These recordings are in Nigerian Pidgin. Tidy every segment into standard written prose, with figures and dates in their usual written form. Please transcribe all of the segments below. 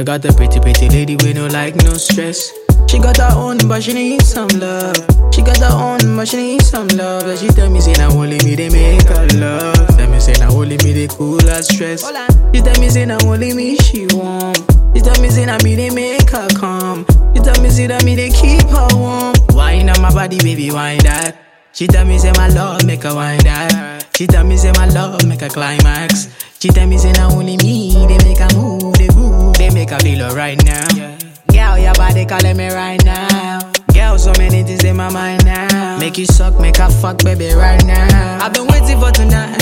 I got the pretty lady with no like, no stress. She got her own, but she need some love. She got her own, but she need some love. And she tell me, say, now only me, they make her love. Tell me, say, now only me, they cool her stress. She tell me, say, now only me, she warm. She tell me, say, now me, they make her calm. She tell me, say, that me, they keep her warm. Wine on my body, baby, wine that. She tell me, say, my love, make her wine that. She tell me, say, my love, make her climax. She tell me, say, now only me, they make her move, they groove, they make her feel alright now. Girl, your body calling me right now. Girl, so many things in my mind now. Make you suck, make her fuck, baby, right now. I've been waiting for tonight,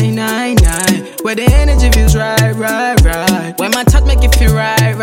where the energy feels right. When my touch make you feel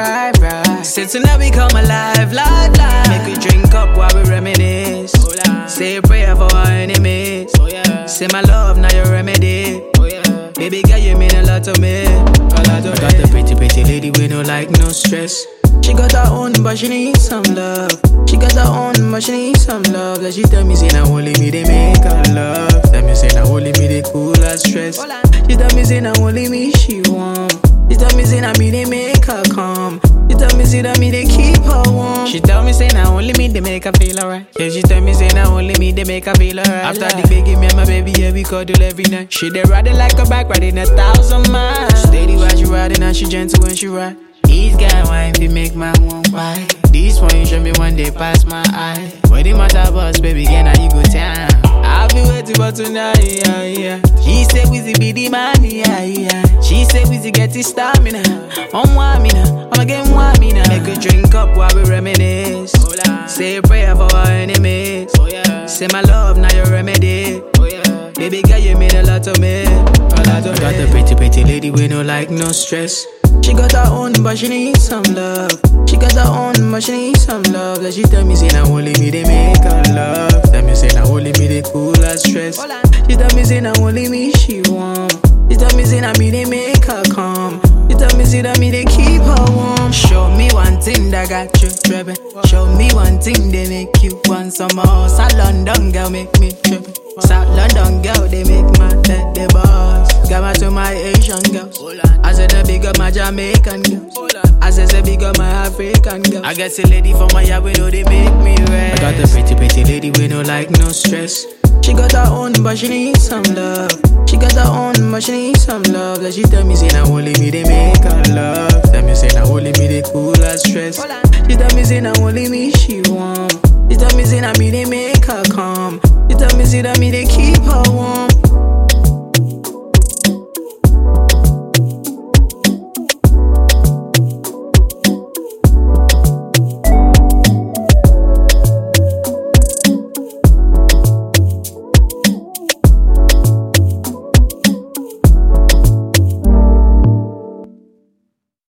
right. Say tonight we come alive. Make we drink up while we reminisce. Say a prayer for our enemies. Say my love, now your remedy. Baby girl, you mean a lot to me. I got the pretty lady with no like, no stress. She got her own, but she need some love. She got her own, but she need some love. That she tell me, say, now only me, they make her love. Tell me, say, now only me, they cool her stress. She tell me, say, now only me, she warm. She tell me, say, now me, they make her calm. She tell me, say, that me, they keep her warm. She tell me, say, now only me, they make her feel alright. Yeah, she tell me, say, now only me, they make her feel alright. After the baby, me and my baby, yeah, we cuddle every night. She they riding like a bike, riding 1,000 miles. Steady while she riding, and she gentle when she ride. These guys wine fi make my one why. This one you show me one day pass my eye. When the matter bus, baby, again now you go down. I'll be waiting for tonight, yeah. She say Wizzy be the man, yeah. She say Wizzy get his stamina. Want me now, I'ma get want me now. Make we drink up while we reminisce. Say a prayer for our enemies. Say my love, now your remedy. Baby girl, you mean a lot to me. I got the pretty lady with no like, no stress. She got her own, but she need some love. She got her own, but she need some love. That she tell me, say, now only me, they make her love. Tell me, say, now only me, they cool her stress. She tell me, say, now only me, she warm. She tell me, say, now me, they make her calm. She tell me, say, that me, they keep her warm. Show me one thing that got you tripping. Show me one thing they make you want some more. South London girl make me tripping. South London girl, they make my head the boss. Got my to my Asian girls. I said the big up my Jamaican girls. I said the big up my African girls. I guess a lady from my yard, we know they make me red. I got the pretty lady with no like, no stress. She got her own, but she need some love. She got her own, but she need some love. That she tell me, say, now only me, they make her love. Tell me, say, now only me, they cool her stress. She tell me, say, now only me, she warm. She tell me, say, now me, they make her calm. She tell me, say, that me, they keep her warm.